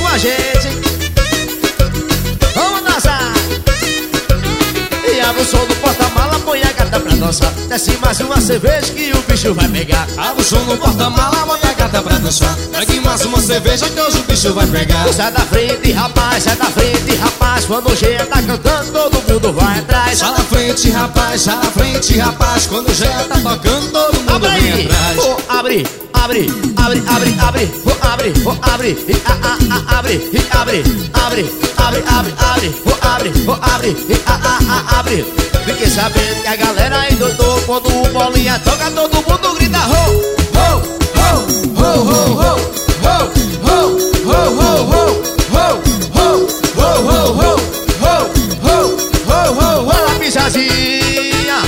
a gente. Vamos dançar. E abre o som do porta-mala, põe a gata pra dançar. Desce mais uma cerveja que o bicho vai pegar. Abre o som no porta-mala, bota a gata pra dançar. Pegue mais uma cerveja que hoje o bicho vai pegar. Sai da frente, rapaz, sai da frente, rapaz. Quando o Jean tá cantando, todo mundo vai atrás. Sai na frente, rapaz, sai na frente, rapaz. Quando o Jean tá tocando, todo mundo abre vem aí. atrás. Vou abrir, abre, abre, abre, abre. Vou abrir, abre, e abre, e abre, abre, abre, abre, abre. Vou abrir, e abre. Fiquei sabendo que a galera aí doidou. Quando o Bolinha toca, todo mundo grita ho, ho, ho, ho, ho, ho, ho, ho, ho, ho, ho, ho, ho, ho, ho. Olha a pisadinha.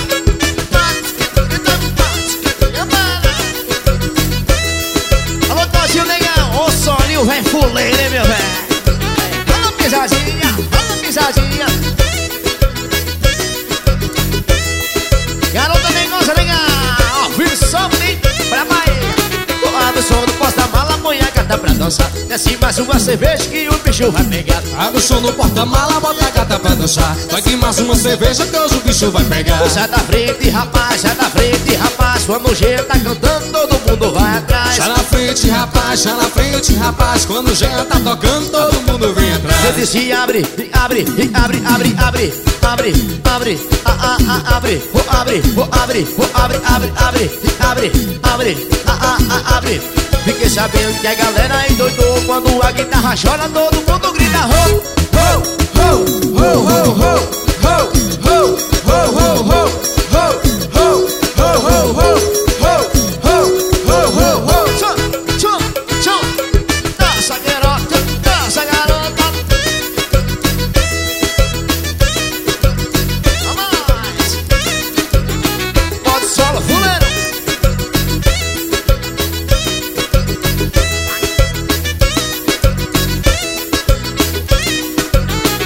Alô, Tozinho Negão, ô solinho vem fuleiro, hein, meu velho. Olha a pisadinha, olha a pisadinha. Garota negosa legal, versão bem pra Bahia. Abre o som do porta-mala, põe a gata pra dançar. Desce mais uma cerveja que o bicho vai pegar. Abre o som no porta-mala, bota a gata pra dançar. Pegue mais uma cerveja que hoje o bicho vai pegar. Sai da frente, rapaz, sai da frente, rapaz. Quando o Jean tá cantando, todo mundo vai atrás. Sai na frente, rapaz, sai na frente, rapaz. Quando o Jean tá tocando, todo mundo vem atrás. Eu disse abre, e abre, e abre, abre, abre. Abre, abre, abre, vou abrir, vou abrir, vou abrir, abre, abre, e abre, abre, abre. Fiquei sabendo que a galera endoidou. Quando a guitarra chora, todo mundo grita ho.